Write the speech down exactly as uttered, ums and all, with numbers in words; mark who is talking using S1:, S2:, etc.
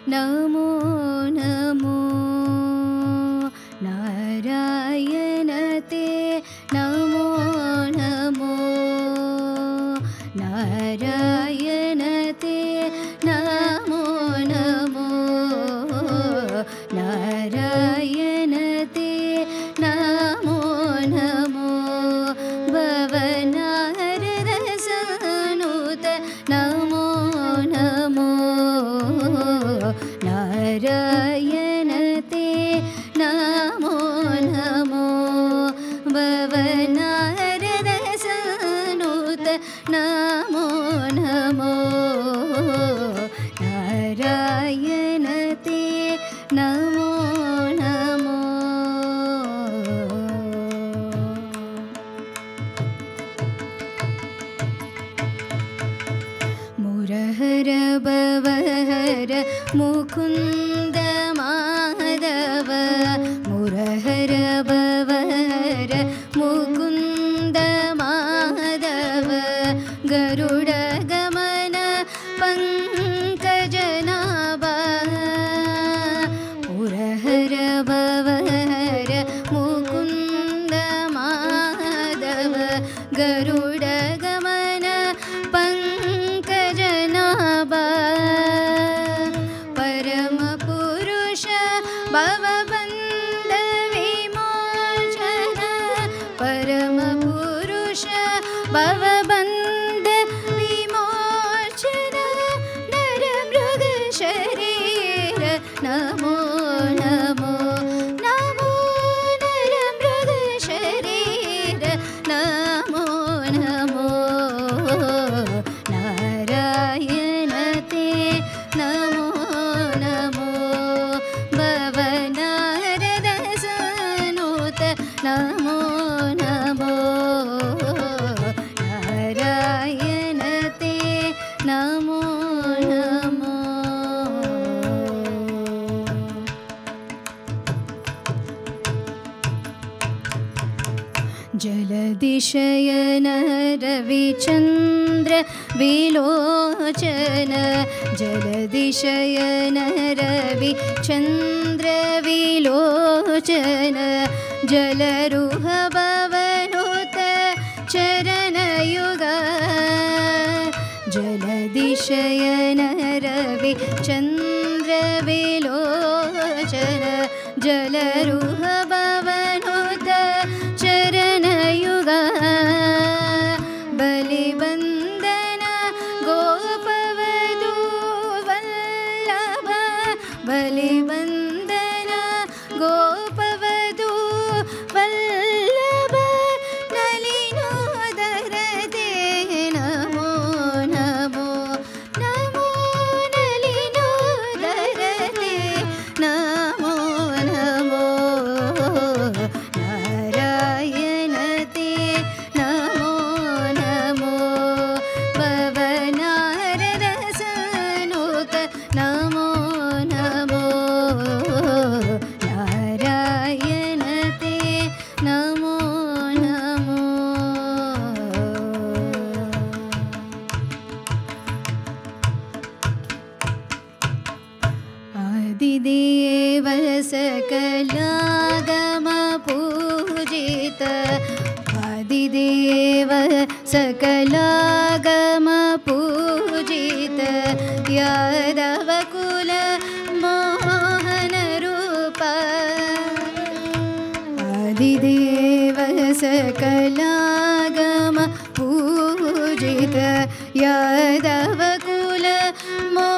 S1: ನಮೋ ನಮೋ ನಾರಾಯಣತೆ ನಮೋ ನಮೋ ನಾರಾಯಣತೆ ನಮೋ ನಮೋ ನಾರಾಯಣತೆ ನಮೋ ನಮೋ ಭವನಾರದ ಸನುತ ನಮೋ ನಮೋ ನಾರಾಯಣತೆ ನಮೋ ನಮೋ ಭವನಾರದ ಸನುತ ನಮೋ ನಮೋ ನಾರಾಯಣತೆ ನಮೋ ನಮೋ ಮುರಹರ ಭವಹರ ಮುಕುಂದ ಮಾಧವ ಮುರಹರ ಭವಹರ ಮುಕುಂದ ಮಾಧವ ಗರುಡ ಗಮನ ಪಂಕಜನಾಭ ಮುರಹರ ಭವಹರ ಮುಕುಂದ ಮಾಧವ ಗರುಡ ಗಮನ ಪಂಕಜನಾಭ ಪರಮ ಪುರುಷ ಭವಬಂಧ ವಿಮೋಚನ ಪರಮ ಪುರುಷ ಭವಬಂಧ ವಿಮೋಚನ ನರ ಮೃಗ ಶರೀರ ನಮೋ ನಮೋ ನಮೋ ನರ ಮೃಗ ಶರೀರ ನಮೋ ನಮೋ ನಾರಾಯಣತೆ ನಮೋ ನಮೋ ಭವನಾರದ ಸನುತ ನಮೋ ನಮೋ ನಾರಾಯಣತೆ ನಮೋ ನಮೋ ಜಲದಿಶಯನ ರವಿಚಂದ್ರ ವಿಲೋಚನ ಜಲದಿಶಯನ ರವಿಚಂದ್ರ ವಿಲೋಚನ ಜಲರುಹ ಭವನುತ ಚರಣಯುಗ ಜಲದಿಶಯನ ರವಿಚಂದ್ರ ವಿಲೋಚನ ಜಲರುಹ ಭವನುತ ಚರಣಯುಗ ಬಲಿವಂದನ ಗೋಪವಧೂ ವಲ್ಲಭ ಬಲಿವಂದನ ಗೋಪವಧೂ ವಲ್ಲಭ ನಲಿನೋದರತೆ ನಮೋ ನಮೋ ನಮೋ ನಲಿನೋದರತೆ ನಮೋ ನಮೋ ನಾರಾಯಣತೆ ನಮೋ ನಮೋ ಭವನಾರದ ಸನುತ ನಮೋ ನಮೋ ನಾರಾಯಣತೆ ನಮೋ ನಮೋ ಆದಿದೇವ ಸಕಲಾಗಮ ಪೂಜಿತ ಆದಿದೇವ ಸಕಲಾಗಮ ಪೂಜಿತ ಯಾದವ ಕುಲ ಮೋಹನ ರೂಪ ಆದಿದೇವ ಸಕಲಾಗಮ ಪೂಜಿತ ಯಾದವ ಕುಲ ಮೋ